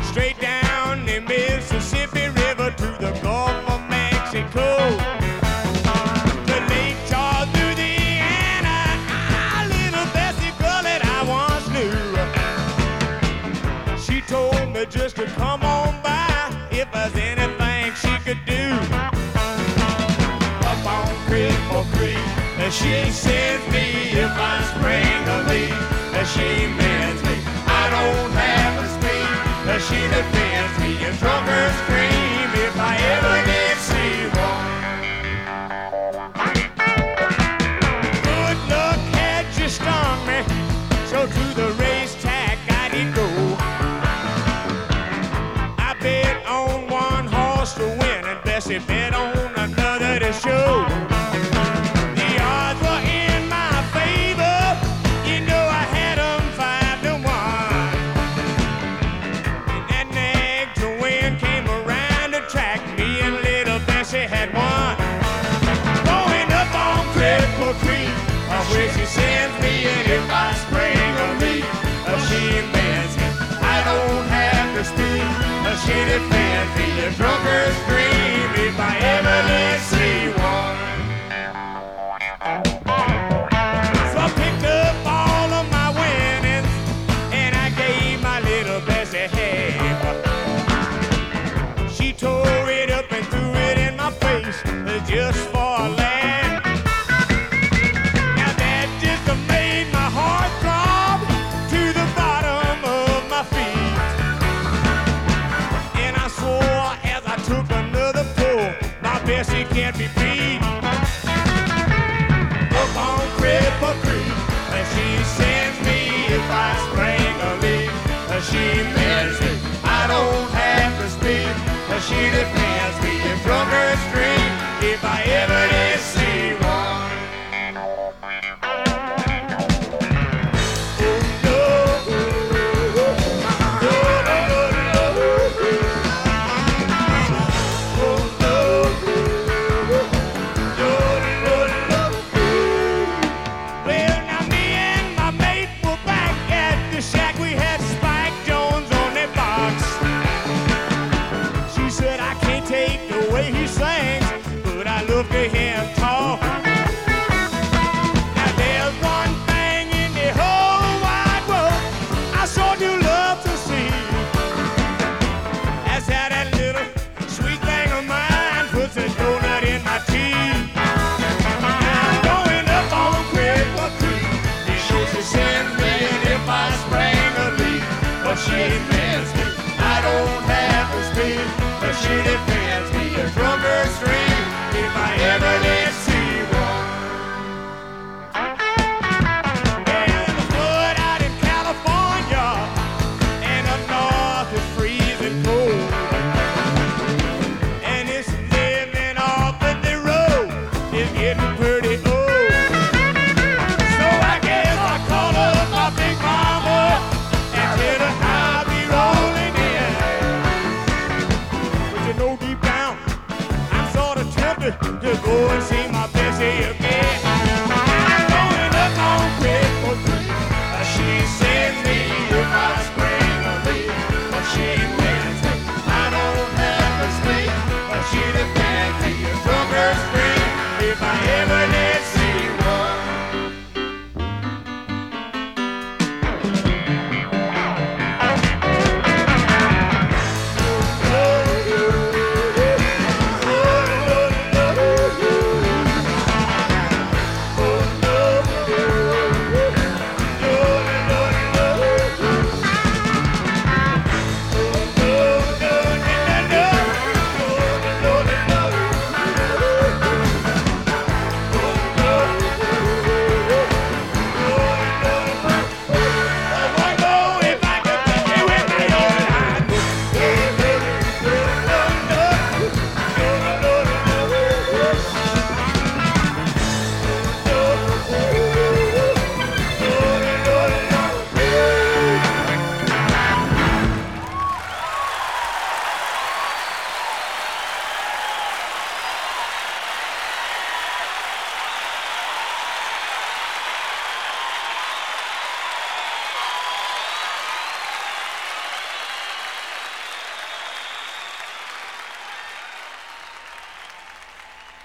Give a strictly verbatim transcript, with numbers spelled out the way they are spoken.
straight down the Mississippi River to the Gulf of Mexico. The Lake Charles, Louisiana, ah, little Bessie girl that I once knew. She told me just to come on by if there's anything she could do. Up on Cripple Creek, she sends me if I spring a leak. She mends me, I don't have to speak. She defends me and drunkards scream if I ever did see one. Good luck had just stung me, so to the racetrack I did go. I bet on one horse to win and Bessie bet on another to show. Where she sends me, and if I spring a leak, she mends me. I don't have to speak, she defends me. The drunkards scream if I ever did see one. So I picked up all of my winnings, and I gave my little Bessie half. She tore it up and threw it in my face just for a laugh. Bessie can't be beat. Up on Cripple Creek, and she sends me if I spring a leak. She mends me, I don't have to speak. She defends me in drunkards scream if I ever did see one. He sings, but I look ahead.